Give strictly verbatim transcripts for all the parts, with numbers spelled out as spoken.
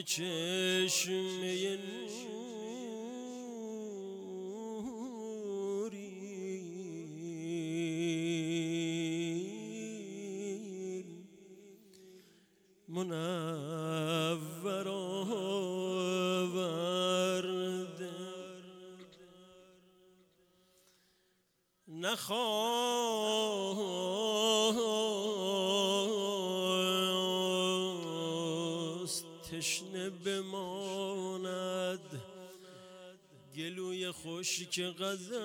چشمه نوری منور آورده نخواست تشنه بماند گلوی خشک غزل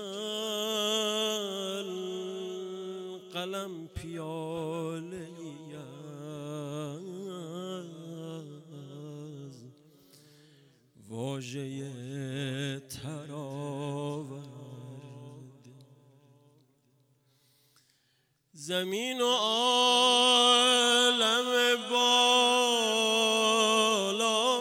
قلم پیاله از واژه تراورد زمین و عالم بالا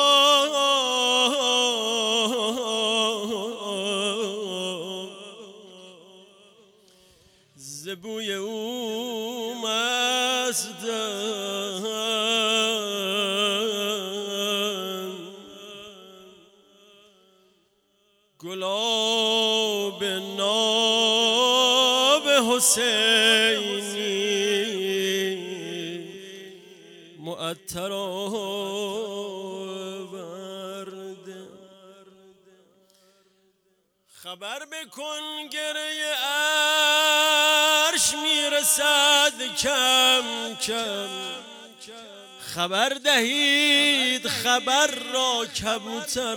ز بوی او مستند گلاب ناب حسینی معطر آورده خبر بکن گره عرش میرسد کم کم خبر دهید خبر را کبوتر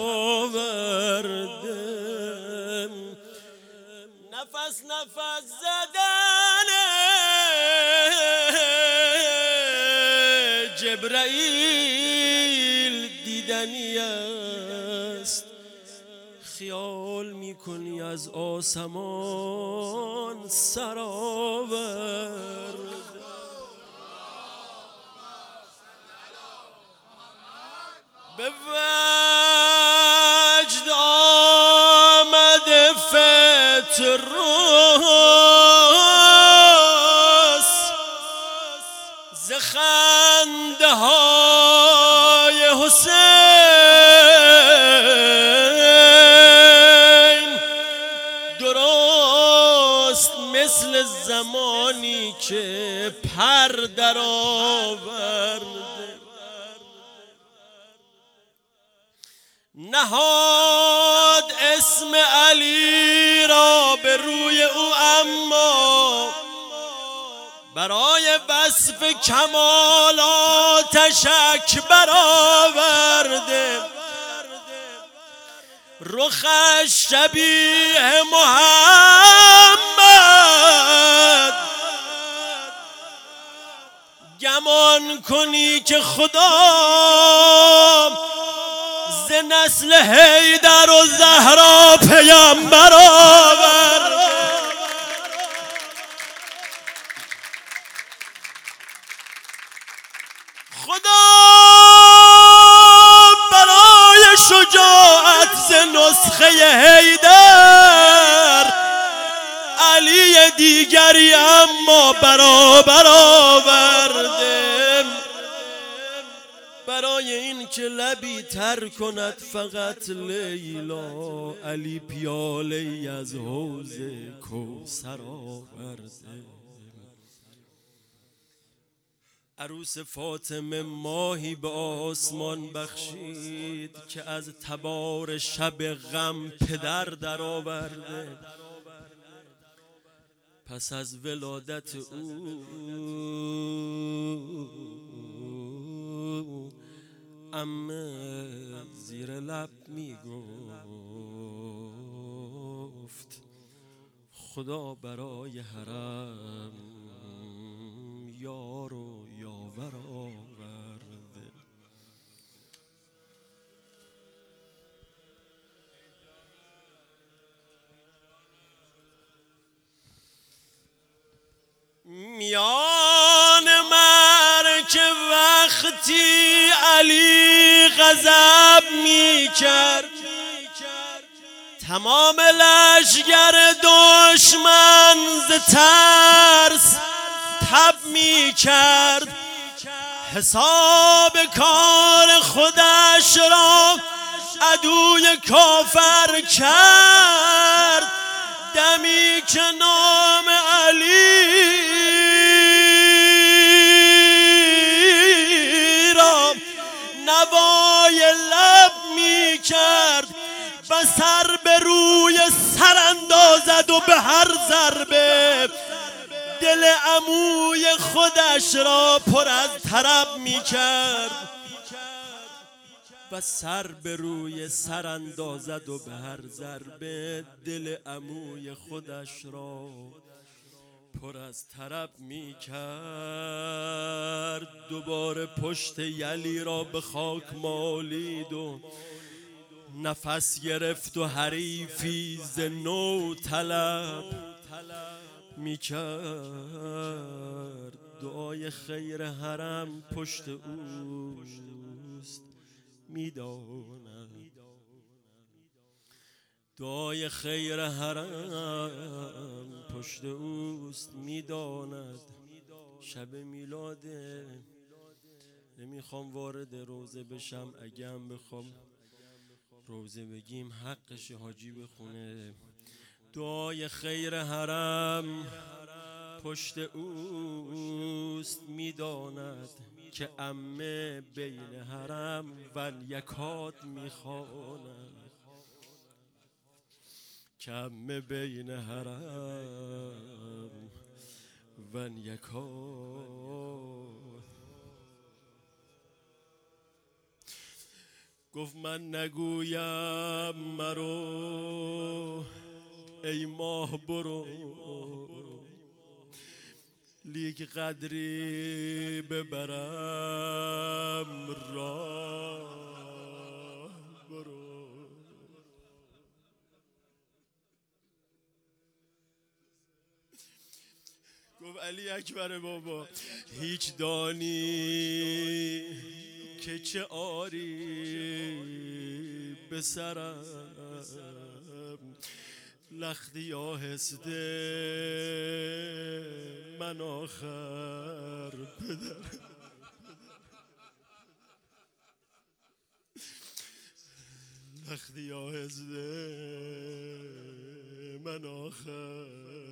آورده نفس نفس زدن جبرائیل دیدنی است خیال میکنی از آسمان سرآورد به وجد آمده فتروس ز خنده های حسین درست مثل زمانی که پر در آورده نهاد اسم علی را به روی او اما برای وصف کمالاتش اکبر آورده رخش شبیه محمد گمان کنی که خدا ز نسل حیدر و زهرا پیامبر آورد خدا برای شجاعت ز نسخه حیدر علی دیگری اما برابر آورده برای این که لبی تر کند فقط لیلا علی پیاله ای از حوض کوثر آورده عروس فاطمه ماهی به آسمان بخشید که از تبار شب غم پدر در آورده پس از ولادت او عمه زیر لب می گفت خدا برای حرم یار و یاور آورده میان مرکب وقتی علی غضب می کرد تمام لشگر دشمن ز ترس تب می کرد حساب کار خودش را عدوی کافر کرد. دمی که نام علی را نوای لب می کرد و سر به روی سر اندازد و به هر ضربه دل عموی خودش را پر از طرب می کرد و سر به روی سر اندازد و به هر ضربه دل عموی خودش را پر از طرب می کرد. دوباره پشت یلی را به خاک مالید و نفس گرفت و حریفی ز نو طلب می کرد. دعای خیر حرم پشت اوست میداند، دعای خیر حرم پشت اوست میداند. شب میلاده، نمیخوام وارد روزه بشم، اگه هم بخوام روزه بگیم حقش حاجی بخونه. دعای خیر حرم پشت اوست میداند که عمه بین حرم و یکات میخواند، که عمه بین حرم و یکات. گفت من نگویم مرو ای ماه برو، لیک قدری ببرم راه برو. گفت علی اکبر بابا هیچ دانی که چه آری به سرم، لختی آهسته من آخر پدر، لختی آهسته من آخر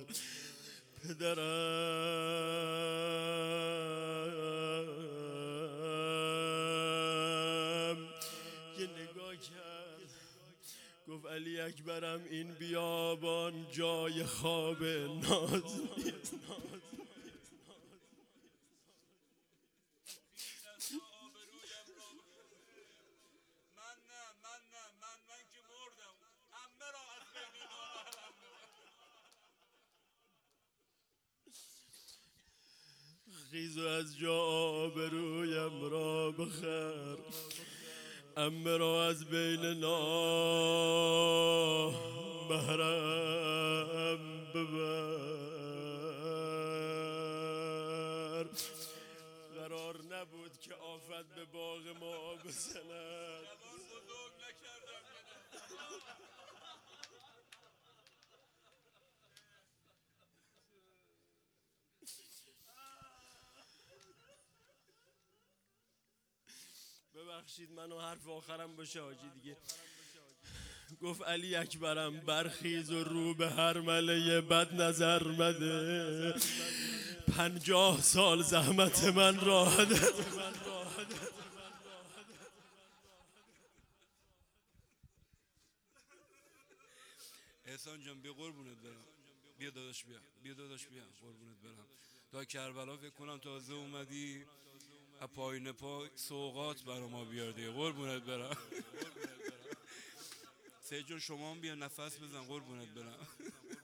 پدرم. یه نگاه کرد گفت علی اکبرم این بیابان جای خواب ناز نیست. خیز و از جا آبرویم را بخر، عمه را از بین نامحرم ببر. قرار نبود که آفت به باغ ما بزند، ببخشید منو حرف آخرم باشه حاجی دیگه. گفت علی اکبرم برخیز و رو به هر مله بد نظر مده، پنجاه سال زحمت من راه داد. احسان جان بیا قربونت برم، بیا داداش بیا بیا داداش بیا قربونت برم. تا کربلا فکر کنم تازه اومدی از پایین پا سوغات برا ما بیاردی، قربونت برم. سید جون شما هم بیا نفس بزن قربونت برم.